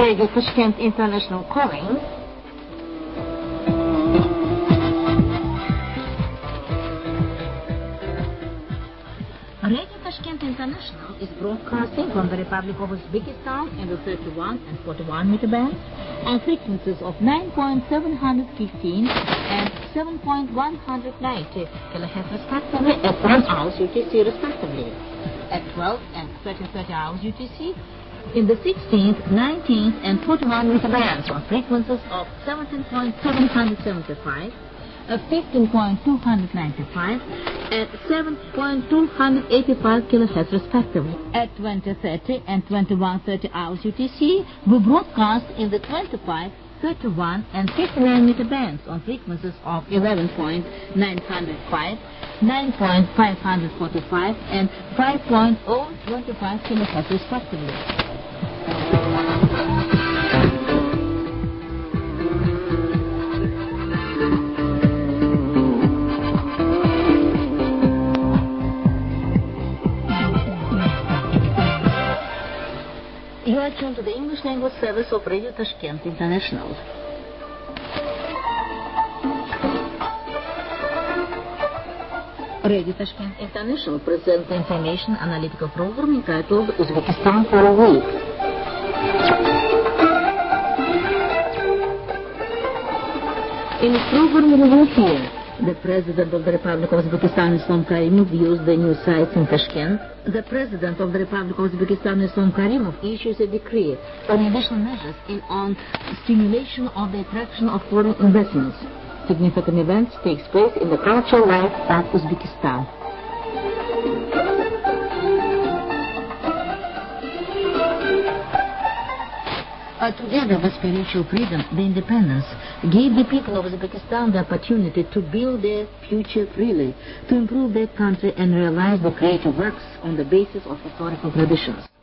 Radio Tashkent International calling. Radio Tashkent International is broadcasting from the Republic of Uzbekistan in the 31 and 41 meter bands on frequencies of 9.715 and 7.190 kilohertz respectively at 1 hour UTC respectively, at 12 and 13:30 hours UTC in the 16th, 19th and 41 meter bands on frequencies of 17.775, 15.295 and 7.285 kilohertz respectively. At 20:30 and 21:30 hours UTC, we broadcast in the 25, 31 and 59 meter bands on frequencies of 11.905, 9.545 and 5.025 kilohertz respectively. You are tuned to the English language service of Radio Tashkent International. Radio Tashkent International presents the information analytical program entitled Uzbekistan for a Week. In this program we will hear the President of the Republic of Uzbekistan, Islom Karimov, views the new sites in Tashkent. The President of the Republic of Uzbekistan, Islom Karimov, issues a decree on additional measures on stimulation of the attraction of foreign investments. Significant events takes place in the cultural life of Uzbekistan. Together with spiritual freedom, the independence gave the people of Uzbekistan the opportunity to build their future freely, to improve their country and realize the creative works on the basis of historical traditions.